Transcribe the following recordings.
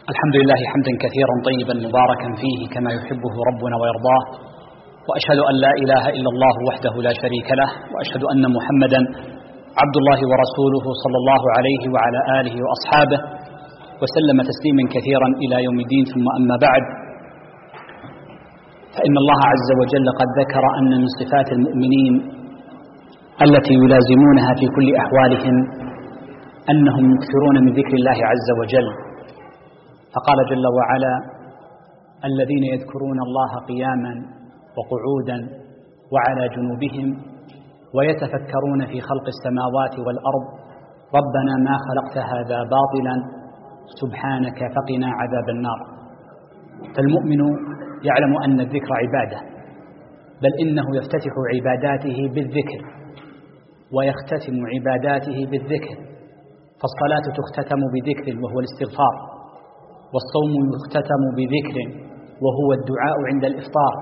الحمد لله حمدا كثيرا طيبا مباركا فيه كما يحبه ربنا ويرضاه، وأشهد أن لا إله إلا الله وحده لا شريك له، وأشهد أن محمدا عبد الله ورسوله صلى الله عليه وعلى آله وأصحابه وسلم تسليما كثيرا إلى يوم الدين. ثم أما بعد، فإن الله عز وجل قد ذكر أن من صفات المؤمنين التي يلازمونها في كل أحوالهم أنهم يكثرون من ذكر الله عز وجل، فقال جل وعلا: الذين يذكرون الله قياما وقعودا وعلى جنوبهم ويتفكرون في خلق السماوات والأرض ربنا ما خلقت هذا باطلا سبحانك فقنا عذاب النار. فالمؤمن يعلم أن الذكر عبادة، بل إنه يفتتح عباداته بالذكر ويختتم عباداته بالذكر، فالصلاة تختتم بذكر وهو الاستغفار، والصوم يختتم بذكر وهو الدعاء عند الإفطار،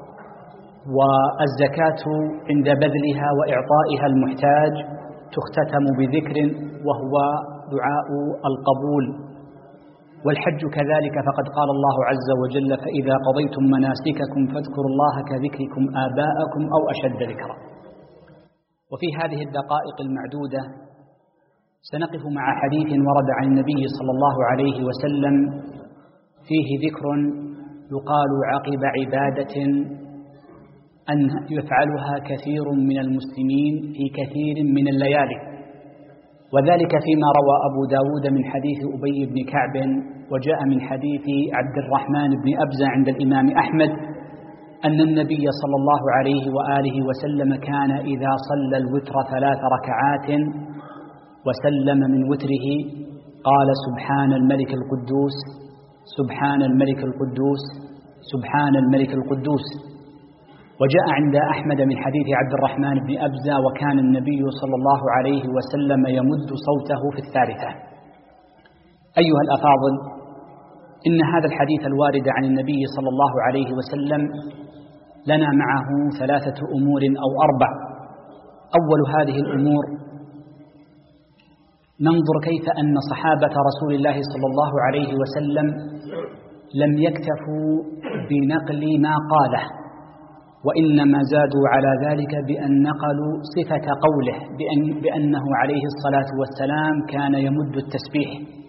والزكاة عند بذلها وإعطائها المحتاج تختتم بذكر وهو دعاء القبول، والحج كذلك، فقد قال الله عز وجل: فإذا قضيتم مناسككم فاذكروا الله كذكركم آباءكم أو أشد ذكرا. وفي هذه الدقائق المعدودة سنقف مع حديث ورد عن النبي صلى الله عليه وسلم فيه ذكر يقال عقب عبادة أن يفعلها كثير من المسلمين في كثير من الليالي، وذلك فيما روى أبو داود من حديث أبي بن كعب، وجاء من حديث عبد الرحمن بن أبزة عند الإمام أحمد أن النبي صلى الله عليه وآله وسلم كان إذا صلى الوتر 3 ركعات وسلم من وتره قال: سبحان الملك القدوس، سبحان الملك القدوس، سبحان الملك القدوس. وجاء عند أحمد من حديث عبد الرحمن بن أبزة: وكان النبي صلى الله عليه وسلم يمد صوته في 3. أيها الأفاضل، إن هذا الحديث الوارد عن النبي صلى الله عليه وسلم لنا معه 3 أمور أو 4. أول هذه الأمور ننظر كيف أن صحابة رسول الله صلى الله عليه وسلم لم يكتفوا بنقل ما قاله، وإنما زادوا على ذلك بأن نقلوا صفة قوله بأنه عليه الصلاة والسلام كان يمد التسبيح.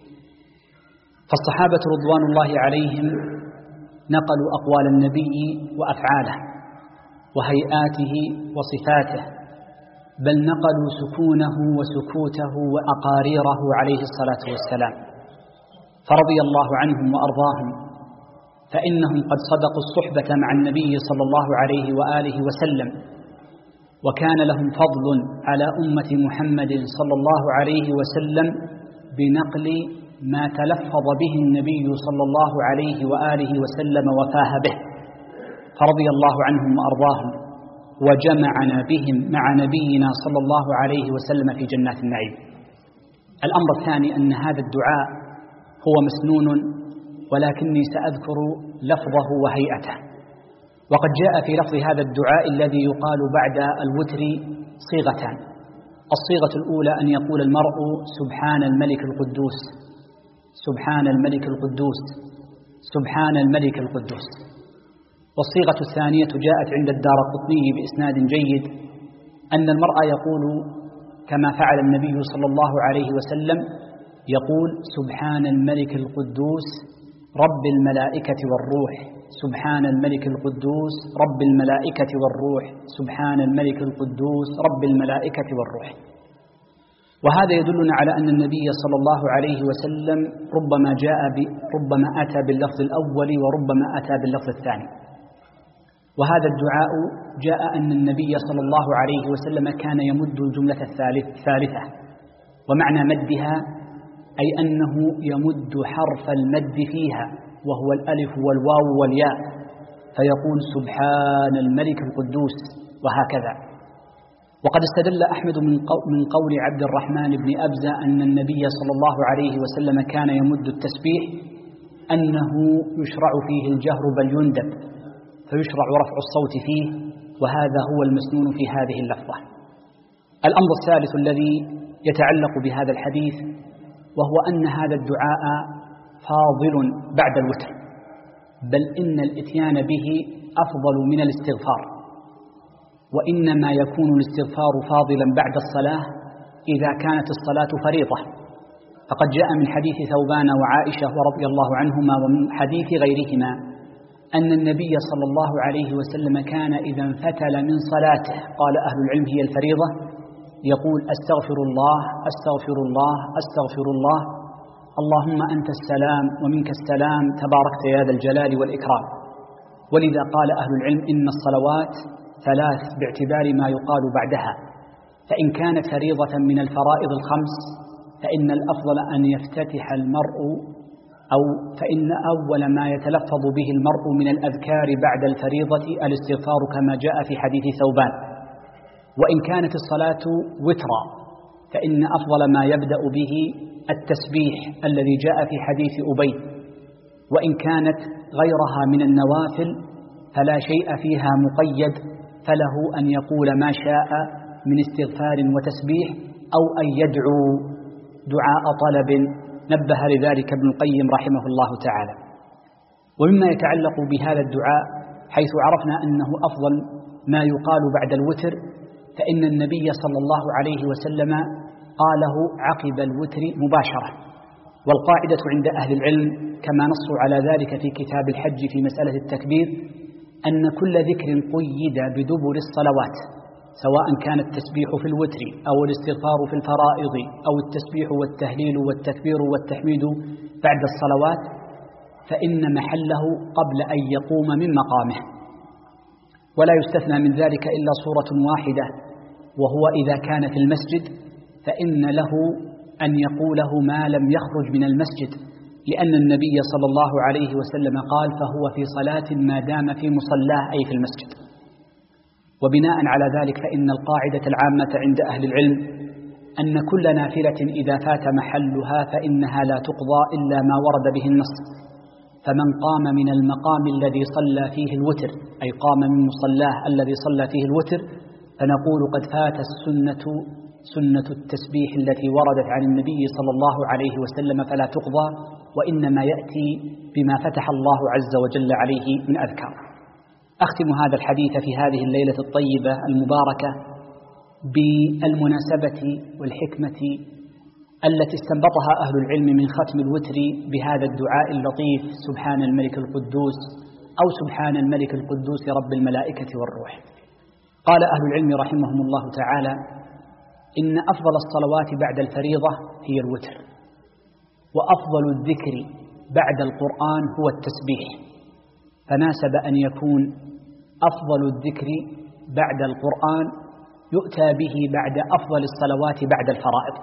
فالصحابة رضوان الله عليهم نقلوا أقوال النبي وأفعاله وهيئاته وصفاته، بل نقلوا سكونه وسكوته وأقاريره عليه الصلاة والسلام، فرضي الله عنهم وأرضاهم، فإنهم قد صدقوا الصحبة مع النبي صلى الله عليه وآله وسلم، وكان لهم فضل على أمة محمد صلى الله عليه وسلم بنقل ما تلفظ به النبي صلى الله عليه وآله وسلم وفاه به، فرضي الله عنهم وأرضاهم، وجمعنا بهم مع نبينا صلى الله عليه وسلم في جنات النعيم. الأمر الثاني أن هذا الدعاء هو مسنون، ولكني سأذكر لفظه وهيئته. وقد جاء في لفظ هذا الدعاء الذي يقال بعد الوتر صيغتان: الصيغة الأولى أن يقول المرء: سبحان الملك القدوس، سبحان الملك القدوس، سبحان الملك القدوس. والصيغة الثانية جاءت عند الدارقطني بإسناد جيد أن المرء يقول كما فعل النبي صلى الله عليه وسلم، يقول: سبحان الملك القدوس رب الملائكة والروح، سبحان الملك القدوس رب الملائكة والروح، سبحان الملك القدوس رب الملائكة والروح. وهذا يدلنا على أن النبي صلى الله عليه وسلم ربما أتى باللفظ الأول وربما أتى باللفظ الثاني. وهذا الدعاء جاء أن النبي صلى الله عليه وسلم كان يمد الجملة الثالثة، ومعنى مدها أي أنه يمد حرف المد فيها وهو الألف والواو والياء، فيقول: سبحان الملك القدوس، وهكذا. وقد استدل أحمد من قول عبد الرحمن بن أبزة أن النبي صلى الله عليه وسلم كان يمد التسبيح أنه يشرع فيه الجهر بل يندب، فيشرع رفع الصوت فيه، وهذا هو المسنون في هذه اللفظة. الأمر الثالث الذي يتعلق بهذا الحديث وهو أن هذا الدعاء فاضل بعد الوتر، بل إن الإتيان به أفضل من الاستغفار، وإنما يكون الاستغفار فاضلا بعد الصلاة إذا كانت الصلاة فريضة. فقد جاء من حديث ثوبان وعائشة رضي الله عنهما ومن حديث غيرهما أن النبي صلى الله عليه وسلم كان إذا انفتل من صلاته، قال أهل العلم هي الفريضة، يقول أستغفر الله أستغفر الله أستغفر الله، اللهم أنت السلام ومنك السلام تباركت يا ذا الجلال والإكرام. ولذا قال أهل العلم إن الصلوات ثلاث باعتبار ما يقال بعدها، فإن كانت فريضة من الفرائض الخمس فإن الأفضل أن يفتتح المرء فإن أول ما يتلفظ به المرء من الأذكار بعد الفريضة الاستغفار كما جاء في حديث ثوبان. وإن كانت الصلاة وترا فإن أفضل ما يبدأ به التسبيح الذي جاء في حديث أبي، وإن كانت غيرها من النوافل فلا شيء فيها مقيد، فله أن يقول ما شاء من استغفار وتسبيح أو أن يدعو دعاء طلب، نبه لذلك ابن القيم رحمه الله تعالى. ومما يتعلق بهذا الدعاء حيث عرفنا أنه أفضل ما يقال بعد الوتر، فإن النبي صلى الله عليه وسلم قاله عقب الوتر مباشرة. والقاعدة عند أهل العلم كما نصوا على ذلك في كتاب الحج في مسألة التكبير أن كل ذكر قيد بدبر الصلوات، سواء كان التسبيح في الوتر أو الاستغفار في الفرائض أو التسبيح والتهليل والتكبير والتحميد بعد الصلوات، فإن محله قبل أن يقوم من مقامه. ولا يستثنى من ذلك إلا صورة واحدة، وهو إذا كان في المسجد فإن له أن يقوله ما لم يخرج من المسجد، لأن النبي صلى الله عليه وسلم قال فهو في صلاة ما دام في مصلاه أي في المسجد. وبناء على ذلك فإن القاعدة العامة عند أهل العلم أن كل نافلة إذا فات محلها فإنها لا تقضى إلا ما ورد به النص. فمن قام من المقام الذي صلى فيه الوتر، أي قام من مصلاه الذي صلى فيه الوتر، فنقول قد فات سنة التسبيح التي وردت عن النبي صلى الله عليه وسلم فلا تقضى، وإنما يأتي بما فتح الله عز وجل عليه من أذكار. أختم هذا الحديث في هذه الليلة الطيبة المباركة بالمناسبة والحكمة التي استنبطها أهل العلم من ختم الوتر بهذا الدعاء اللطيف سبحان الملك القدوس أو سبحان الملك القدوس رب الملائكة والروح. قال أهل العلم رحمهم الله تعالى إن أفضل الصلوات بعد الفريضة هي الوتر، وأفضل الذكر بعد القرآن هو التسبيح، فناسب أن يكون أفضل الذكر بعد القرآن يؤتى به بعد أفضل الصلوات بعد الفرائض،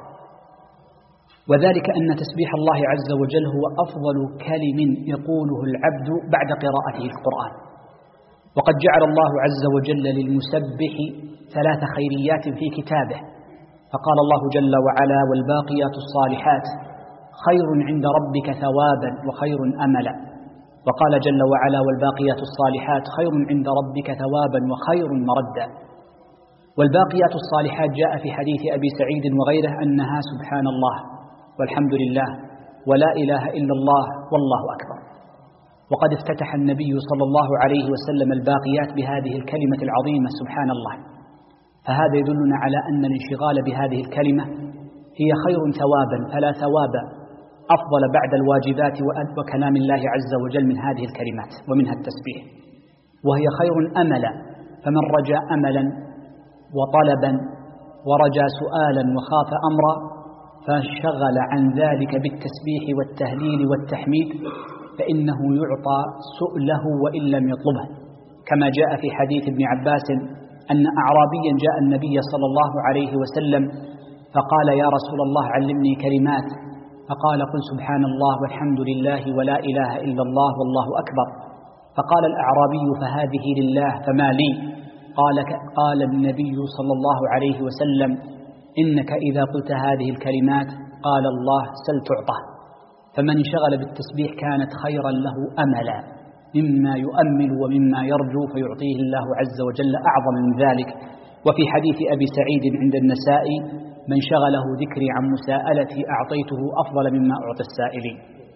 وذلك أن تسبيح الله عز وجل هو أفضل كلم يقوله العبد بعد قراءته القرآن. وقد جعل الله عز وجل للمسبح ثلاث خيريات في كتابه، فقال الله جل وعلا والباقيات الصالحات خير عند ربك ثوابا وخير أملا، وقال جل وعلا والباقيات الصالحات خير عند ربك ثوابا وخير مردا. والباقيات الصالحات جاء في حديث أبي سعيد وغيره أنها سبحان الله والحمد لله ولا إله إلا الله والله أكبر. وقد افتتح النبي صلى الله عليه وسلم الباقيات بهذه الكلمة العظيمة سبحان الله، فهذا يدلنا على أن الانشغال بهذه الكلمة هي خير ثوابا، فلا ثواب أفضل بعد الواجبات وكلام الله عز وجل من هذه الكلمات ومنها التسبيح، وهي خير أملا، فمن رجا أملا وطلبا ورجا سؤالا وخاف أمرا فانشغل عن ذلك بالتسبيح والتهليل والتحميد فإنه يعطى سؤله وإن لم يطلبه، كما جاء في حديث ابن عباس أن أعرابيا جاء النبي صلى الله عليه وسلم فقال يا رسول الله علمني كلمات، فقال قل سبحان الله والحمد لله ولا إله إلا الله والله أكبر. فقال الأعرابي فهذه لله فما لي؟ قال النبي صلى الله عليه وسلم إنك إذا قلت هذه الكلمات قال الله سل تعطى. فمن انشغل بالتسبيح كانت خيرا له أملا مما يؤمل ومما يرجو فيعطيه الله عز وجل أعظم من ذلك. وفي حديث أبي سعيد عند النسائي من شغله ذكري عن مساءلتي أعطيته أفضل مما أعطي السائلين.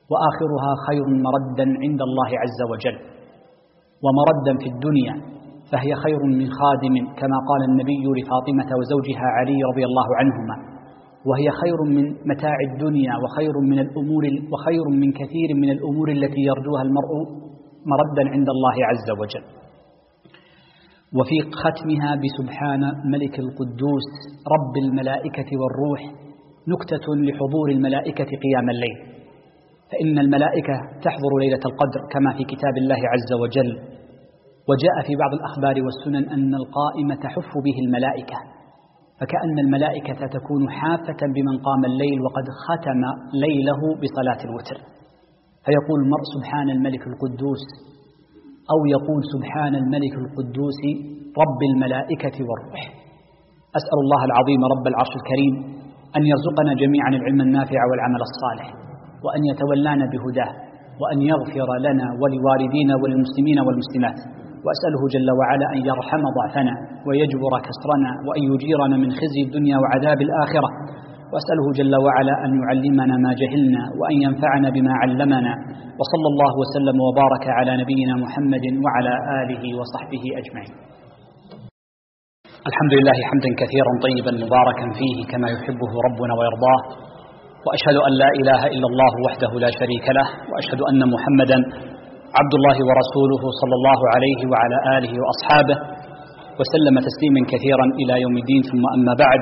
وآخرها خير مردا عند الله عز وجل، ومردا في الدنيا فهي خير من خادم كما قال النبي لفاطمة وزوجها علي رضي الله عنهما، وهي خير من متاع الدنيا وخير من كثير من الأمور التي يرجوها المرء مردا عند الله عز وجل. وفي ختمها بسبحان ملك القدوس رب الملائكة والروح نكتة لحضور الملائكة قيام الليل، فإن الملائكة تحضر ليلة القدر كما في كتاب الله عز وجل، وجاء في بعض الأخبار والسنن أن القائم تحف به الملائكة، فكأن الملائكة تكون حافة بمن قام الليل وقد ختم ليله بصلاة الوتر، فيقول المرء سبحان الملك القدوس، أو يقول سبحان الملك القدوس رب الملائكة والروح. أسأل الله العظيم رب العرش الكريم أن يرزقنا جميعا العلم النافع والعمل الصالح، وأن يتولانا بهداه، وأن يغفر لنا ولوالدينا وللمسلمين والمسلمات، وأسأله جل وعلا أن يرحم ضعفنا ويجبر كسرنا وأن يجيرنا من خزي الدنيا وعذاب الآخرة، وأسأله جل وعلا أن يعلمنا ما جهلنا وأن ينفعنا بما علمنا، وصلى الله وسلم وبارك على نبينا محمد وعلى آله وصحبه أجمعين. الحمد لله حمدا كثيرا طيبا مباركا فيه كما يحبه ربنا ويرضاه، وأشهد أن لا إله إلا الله وحده لا شريك له، وأشهد أن محمدا عبد الله ورسوله صلى الله عليه وعلى آله وأصحابه وسلم تسليما كثيرا إلى يوم الدين. ثم أما بعد،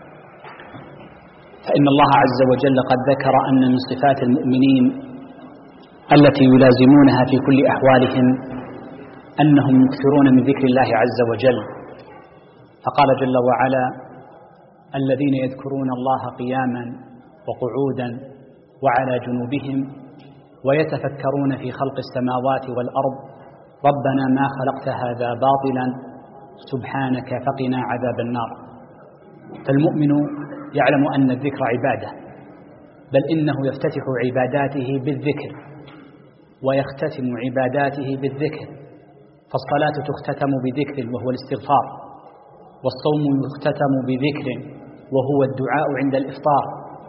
فإن الله عز وجل قد ذكر أن من صفات المؤمنين التي يلازمونها في كل أحوالهم أنهم يكثرون من ذكر الله عز وجل، فقال جل وعلا: الذين يذكرون الله قياما وقعودا وعلى جنوبهم ويتفكرون في خلق السماوات والأرض ربنا ما خلقت هذا باطلا سبحانك فقنا عذاب النار. فالمؤمن يعلم أن الذكر عبادة، بل إنه يفتتح عباداته بالذكر ويختتم عباداته بالذكر، فالصلاة تختتم بذكر وهو الاستغفار، والصوم يختتم بذكر وهو الدعاء عند الإفطار،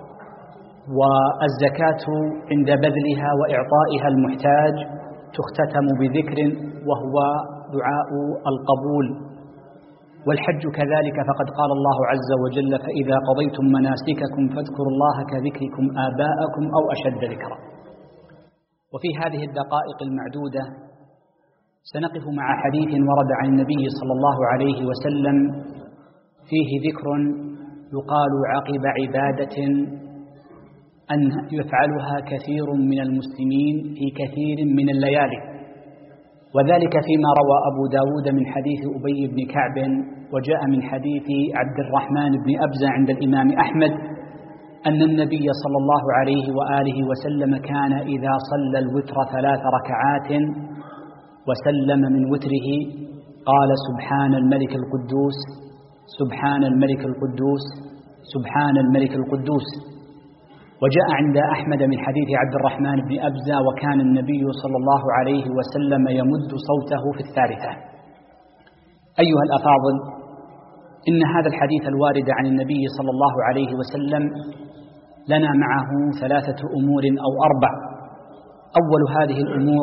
والزكاة عند بذلها وإعطائها المحتاج تختتم بذكر وهو دعاء القبول، والحج كذلك، فقد قال الله عز وجل: فإذا قضيتم مناسككم فاذكروا الله كذكركم آباءكم أو أشد ذكرا. وفي هذه الدقائق المعدودة سنقف مع حديث ورد عن النبي صلى الله عليه وسلم فيه ذكر يقال عقب عبادة أن يفعلها كثير من المسلمين في كثير من الليالي، وذلك فيما روى أبو داود من حديث أبي بن كعب، وجاء من حديث عبد الرحمن بن أبزة عند الإمام أحمد أن النبي صلى الله عليه وآله وسلم كان إذا صلى الوتر 3 ركعات وسلم من وتره قال: سبحان الملك القدوس، سبحان الملك القدوس، سبحان الملك القدوس. وجاء عند أحمد من حديث عبد الرحمن بن أبزة: وكان النبي صلى الله عليه وسلم يمد صوته في 3. أيها الأفاضل، إن هذا الحديث الوارد عن النبي صلى الله عليه وسلم لنا معه 3 أمور أو 4. أول هذه الأمور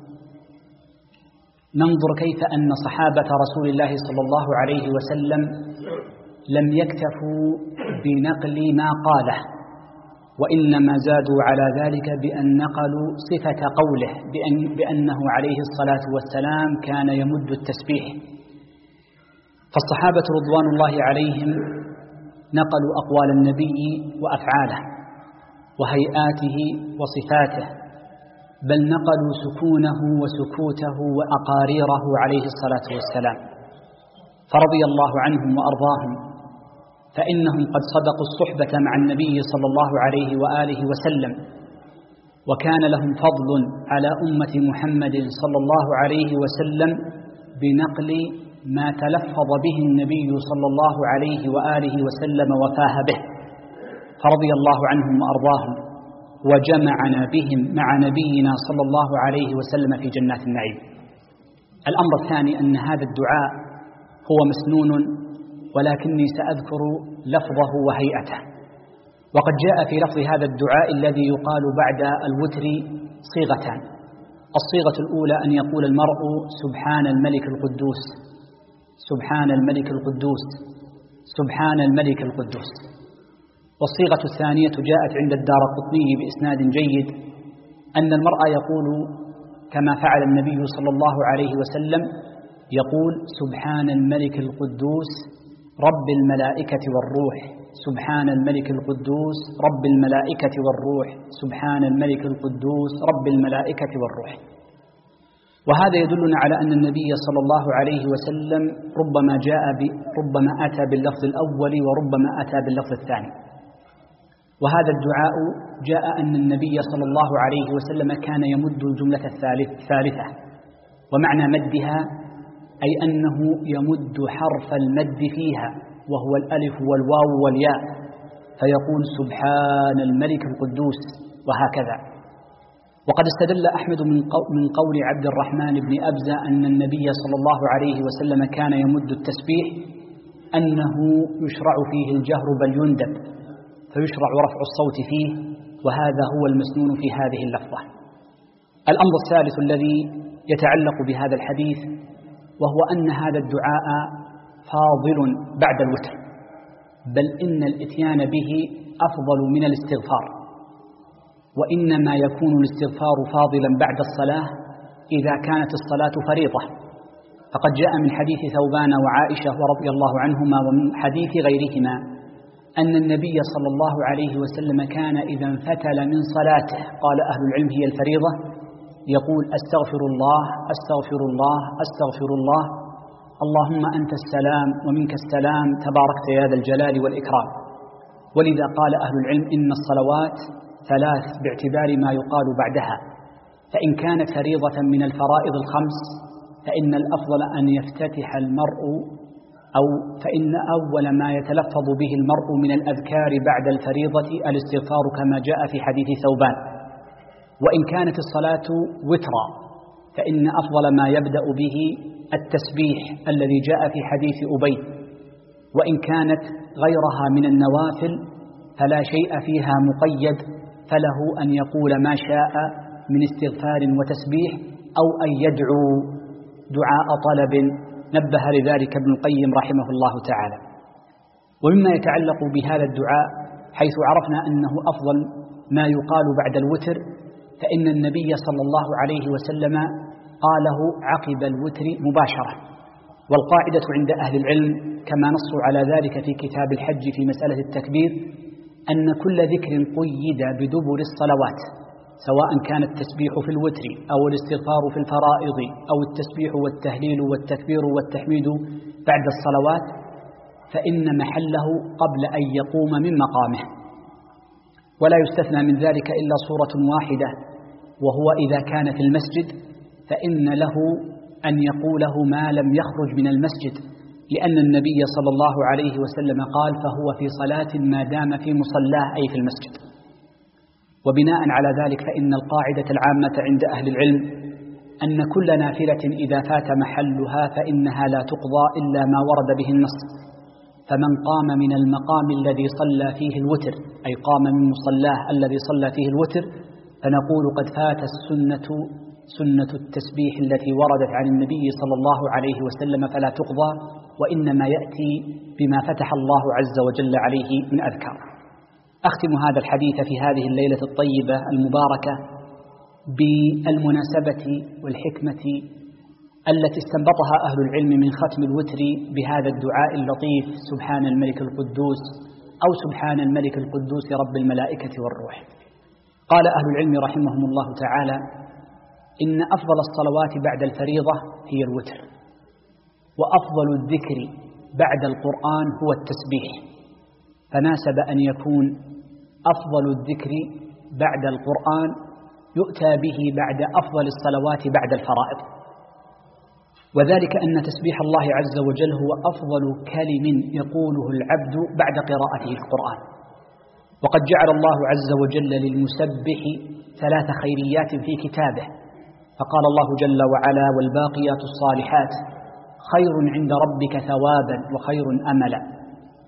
ننظر كيف أن صحابة رسول الله صلى الله عليه وسلم لم يكتفوا بنقل ما قاله، وإنما زادوا على ذلك بأن نقلوا صفة قوله بأنه عليه الصلاة والسلام كان يمد التسبيح. فالصحابة رضوان الله عليهم نقلوا أقوال النبي وأفعاله وهيئاته وصفاته، بل نقلوا سكونه وسكوته وأقاريره عليه الصلاة والسلام، فرضي الله عنهم وأرضاهم، فإنهم قد صدقوا الصحبة مع النبي صلى الله عليه وآله وسلم، وكان لهم فضل على أمة محمد صلى الله عليه وسلم بنقل ما تلفظ به النبي صلى الله عليه وآله وسلم وفاه به، فرضي الله عنهم وأرضاهم، وجمعنا بهم مع نبينا صلى الله عليه وسلم في جنات النعيم. الأمر الثاني أن هذا الدعاء هو مسنون، ولكني سأذكر لفظه وهيئته. وقد جاء في لفظ هذا الدعاء الذي يقال بعد الوتر صيغتان. الصيغة الأولى أن يقول المرء سبحان الملك القدوس، سبحان الملك القدوس، سبحان الملك القدوس. والصيغة الثانية جاءت عند الدارقطني بإسناد جيد أن المرء يقول كما فعل النبي صلى الله عليه وسلم، يقول سبحان الملك القدوس رب الملائكة والروح، سبحان الملك القدوس رب الملائكة والروح، سبحان الملك القدوس رب الملائكة والروح. وهذا يدلنا على أن النبي صلى الله عليه وسلم ربما أتى باللفظ الأول وربما أتى باللفظ الثاني. وهذا الدعاء جاء أن النبي صلى الله عليه وسلم كان يمد الجملة الثالثة، ومعنى مدها أي أنه يمد حرف المد فيها وهو الألف والواو والياء، فيقول سبحان الملك القدوس وهكذا. وقد استدل أحمد من قول عبد الرحمن بن أبزة أن النبي صلى الله عليه وسلم كان يمد التسبيح أنه يشرع فيه الجهر بل يندب، فيشرع رفع الصوت فيه، وهذا هو المسنون في هذه اللفظة. الأمر الثالث الذي يتعلق بهذا الحديث وهو أن هذا الدعاء فاضل بعد الوتر، بل إن الإتيان به أفضل من الاستغفار، وإنما يكون الاستغفار فاضلا بعد الصلاة إذا كانت الصلاة فريضة. فقد جاء من حديث ثوبان وعائشة ورضي الله عنهما ومن حديث غيرهما أن النبي صلى الله عليه وسلم كان إذا انفتل من صلاته، قال أهل العلم هي الفريضة، يقول أستغفر الله أستغفر الله أستغفر الله، اللهم أنت السلام ومنك السلام تباركت يا ذا الجلال والإكرام. ولذا قال أهل العلم إن الصلوات ثلاث باعتبار ما يقال بعدها، فإن كانت فريضة من الفرائض الخمس فإن الأفضل أن يفتتح المرء فإن أول ما يتلفظ به المرء من الأذكار بعد الفريضة الاستغفار كما جاء في حديث ثوبان. وإن كانت الصلاة وترا فإن أفضل ما يبدأ به التسبيح الذي جاء في حديث أبي. وإن كانت غيرها من النوافل فلا شيء فيها مقيد، فله أن يقول ما شاء من استغفار وتسبيح أو أن يدعو دعاء طلب، نبه لذلك ابن القيم رحمه الله تعالى. ومما يتعلق بهذا الدعاء حيث عرفنا أنه أفضل ما يقال بعد الوتر، فإن النبي صلى الله عليه وسلم قاله عقب الوتر مباشرة. والقاعدة عند أهل العلم كما نصوا على ذلك في كتاب الحج في مسألة التكبير أن كل ذكر قيد بدبر الصلوات، سواء كان التسبيح في الوتر أو الاستغفار في الفرائض أو التسبيح والتهليل والتكبير والتحميد بعد الصلوات، فإن محله قبل أن يقوم من مقامه. ولا يستثنى من ذلك إلا صورة واحدة، وهو إذا كان في المسجد فإن له أن يقوله ما لم يخرج من المسجد، لأن النبي صلى الله عليه وسلم قال فهو في صلاة ما دام في مصلاه أي في المسجد. وبناء على ذلك فإن القاعدة العامة عند أهل العلم أن كل نافلة إذا فات محلها فإنها لا تقضى إلا ما ورد به النص. فمن قام من المقام الذي صلى فيه الوتر، أي قام من مصلاه الذي صلى فيه الوتر، فنقول قد فات سنة التسبيح التي وردت عن النبي صلى الله عليه وسلم فلا تقضى، وإنما يأتي بما فتح الله عز وجل عليه من أذكار. أختم هذا الحديث في هذه الليلة الطيبة المباركة بالمناسبة والحكمة التي استنبطها أهل العلم من ختم الوتر بهذا الدعاء اللطيف سبحان الملك القدوس أو سبحان الملك القدوس رب الملائكة والروح. قال أهل العلم رحمهم الله تعالى إن أفضل الصلوات بعد الفريضة هي الوتر، وأفضل الذكر بعد القرآن هو التسبيح، فناسب أن يكون أفضل الذكر بعد القرآن يؤتى به بعد أفضل الصلوات بعد الفرائض، وذلك أن تسبيح الله عز وجل هو أفضل كلم يقوله العبد بعد قراءته القرآن. وقد جعل الله عز وجل للمسبح 3 خيريات في كتابه، فقال الله جل وعلا والباقيات الصالحات خير عند ربك ثوابا وخير أملا.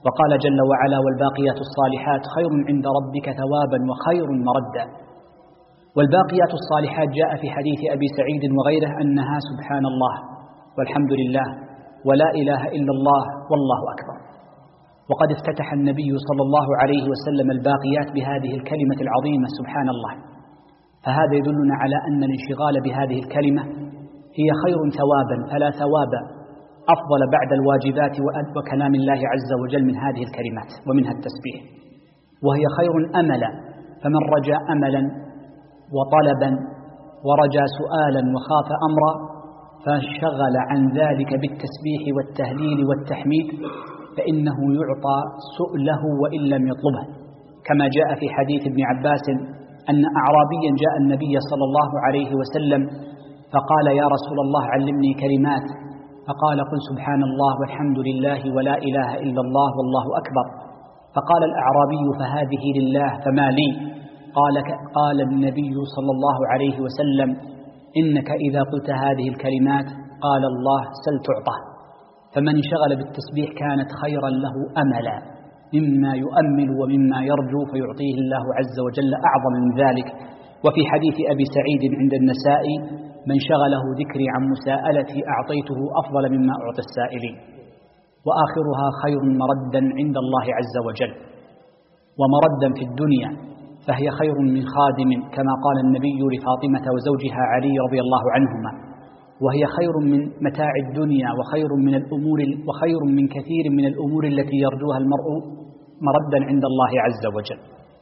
وقال جل وعلا: والباقيات الصالحات خير عند ربك ثوابا وخير مردا. والباقيات الصالحات جاء في حديث أبي سعيد وغيره أنها سبحان الله والحمد لله ولا إله إلا الله والله أكبر. وقد افتتح النبي صلى الله عليه وسلم الباقيات بهذه الكلمة العظيمة سبحان الله، فهذا يدلنا على أن الانشغال بهذه الكلمة هي خير ثوابا، فلا ثواب أفضل بعد الواجبات وكلام الله عز وجل من هذه الكلمات ومنها التسبيح، وهي خير أملا، فمن رجا أملا وطلبا ورجا سؤالا وخاف أمرا فانشغل عن ذلك بالتسبيح والتهليل والتحميد فإنه يعطى سؤله وإن لم يطلبه، كما جاء في حديث ابن عباس أن أعرابيا جاء النبي صلى الله عليه وسلم فقال: يا رسول الله علمني كلمات، فقال: قل سبحان الله والحمد لله ولا إله إلا الله والله أكبر. فقال الأعرابي: فهذه لله فما لي؟ قال النبي صلى الله عليه وسلم: إنك إذا قلت هذه الكلمات قال الله: سل تعطى. فمن انشغل بالتسبيح كانت خيرا له أملا مما يؤمل ومما يرجو فيعطيه الله عز وجل أعظم من ذلك. وفي حديث أبي سعيد عند النسائي: من شغله ذكري عن مساءلتي أعطيته أفضل مما أعطي السائلين. وآخرها خير مردا عند الله عز وجل، ومردا في الدنيا فهي خير من خادم، كما قال النبي لفاطمة وزوجها علي رضي الله عنهما: وهي خير من متاع الدنيا وخير من كثير من الأمور التي يرجوها المرء مردا عند الله عز وجل.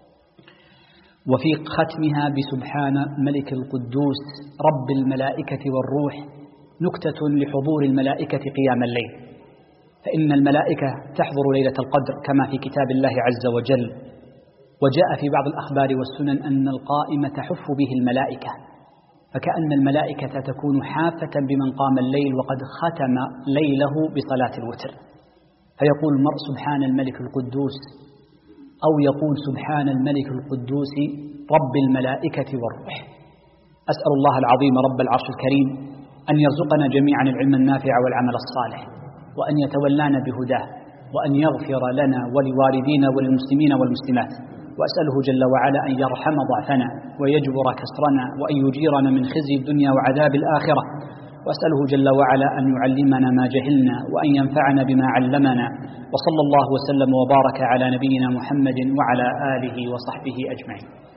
وفي ختمها بسبحان ملك القدوس رب الملائكة والروح نكتة لحضور الملائكة قيام الليل، فإن الملائكة تحضر ليلة القدر كما في كتاب الله عز وجل. وجاء في بعض الأخبار والسنن أن القائم تحف به الملائكة، فكأن الملائكة تكون حافة بمن قام الليل وقد ختم ليله بصلاة الوتر، فيقول المرء: سبحان الملك القدوس، أو يقول: سبحان الملك القدوس رب الملائكة والروح. أسأل الله العظيم رب العرش الكريم أن يرزقنا جميعا العلم النافع والعمل الصالح، وأن يتولانا بهداه، وأن يغفر لنا ولوالدينا وللمسلمين والمسلمات. وأسأله جل وعلا أن يرحم ضعفنا ويجبر كسرنا وأن يجيرنا من خزي الدنيا وعذاب الآخرة. وأسأله جل وعلا أن يعلمنا ما جهلنا وأن ينفعنا بما علمنا. وصلى الله وسلم وبارك على نبينا محمد وعلى آله وصحبه أجمعين.